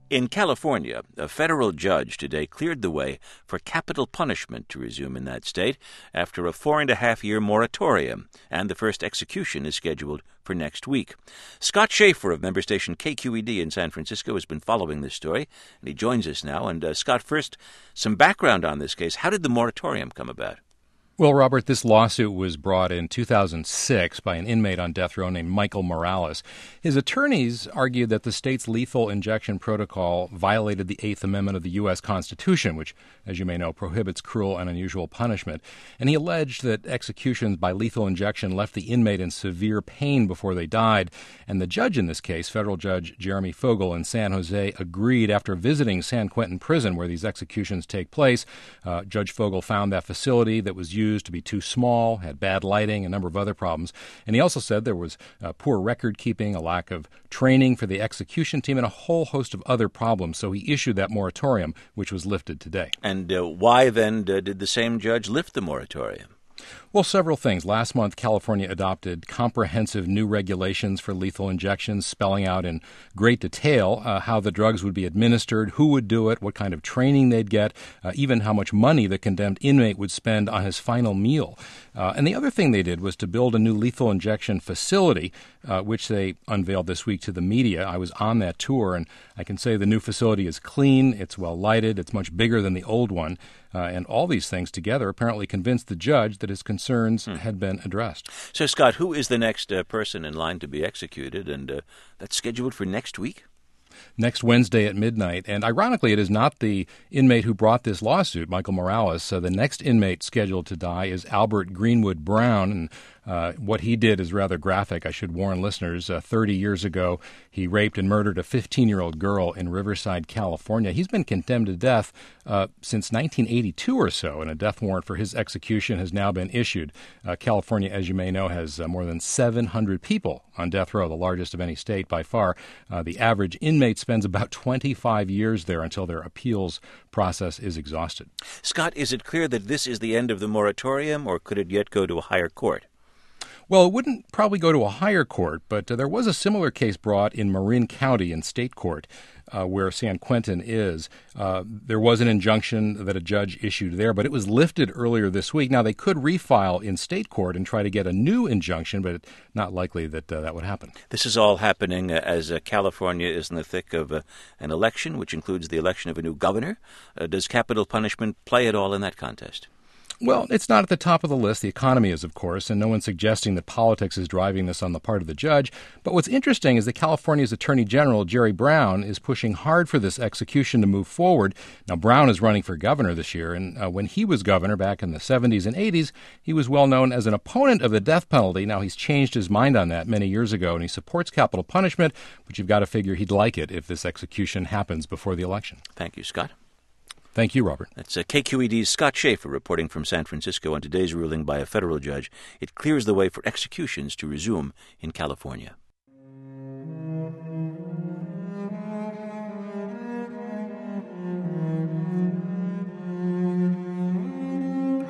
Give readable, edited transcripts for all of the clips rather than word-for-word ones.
In California, a federal judge today cleared the way for capital punishment to resume in that state after a 4.5-year moratorium, and the first execution is scheduled for next week. Scott Schaefer of member station KQED in San Francisco has been following this story, and he joins us now. And Scott, first, some background on this case. How did the moratorium come about? Well, Robert, this lawsuit was brought in 2006 by an inmate on death row named Michael Morales. His attorneys argued that the state's lethal injection protocol violated the Eighth Amendment of the U.S. Constitution, which, as you may know, prohibits cruel and unusual punishment. And he alleged that executions by lethal injection left the inmate in severe pain before they died. And the judge in this case, federal judge Jeremy Fogel in San Jose, agreed after visiting San Quentin Prison, where these executions take place. Judge Fogel found that facility that was used to be too small, had bad lighting, a number of other problems. And he also said there was poor record keeping, a lack of training for the execution team, and a whole host of other problems. So he issued that moratorium, which was lifted today. And why then did the same judge lift the moratorium? Well, several things. Last month, California adopted comprehensive new regulations for lethal injections, spelling out in great detail how the drugs would be administered, who would do it, what kind of training they'd get, even how much money the condemned inmate would spend on his final meal. And the other thing they did was to build a new lethal injection facility, which they unveiled this week to the media. I was on that tour, and I can say the new facility is clean, it's well lighted, it's much bigger than the old one. And all these things together apparently convinced the judge that his concerns had been addressed. So, Scott, who is the next person in line to be executed? And that's scheduled for next week? Next Wednesday at midnight. And ironically, it is not the inmate who brought this lawsuit, Michael Morales. So the next inmate scheduled to die is Albert Greenwood Brown. And what he did is rather graphic. I should warn listeners. 30 years ago, he raped and murdered a 15-year-old girl in Riverside, California. He's been condemned to death since 1982 or so, and a death warrant for his execution has now been issued. California, as you may know, has more than 700 people on death row, the largest of any state by far. The average inmate spends about 25 years there until their appeals process is exhausted. Scott, is it clear that this is the end of the moratorium, or could it yet go to a higher court? Well, it wouldn't probably go to a higher court, but there was a similar case brought in Marin County in state court, where San Quentin is. There was an injunction that a judge issued there, but it was lifted earlier this week. Now, they could refile in state court and try to get a new injunction, but it's not likely that that would happen. This is all happening as California is in the thick of an election, which includes the election of a new governor. Does capital punishment play at all in that contest? Well, it's not at the top of the list. The economy is, of course, and no one's suggesting that politics is driving this on the part of the judge. But what's interesting is that California's Attorney General, Jerry Brown, is pushing hard for this execution to move forward. Now, Brown is running for governor this year, and when he was governor back in the 70s and 80s, he was well known as an opponent of the death penalty. Now, he's changed his mind on that many years ago, and he supports capital punishment, but you've got to figure he'd like it if this execution happens before the election. Thank you, Scott. Thank you, Robert. That's KQED's Scott Schaefer reporting from San Francisco on today's ruling by a federal judge. It clears the way for executions to resume in California.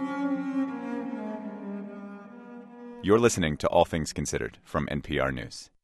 You're listening to All Things Considered from NPR News.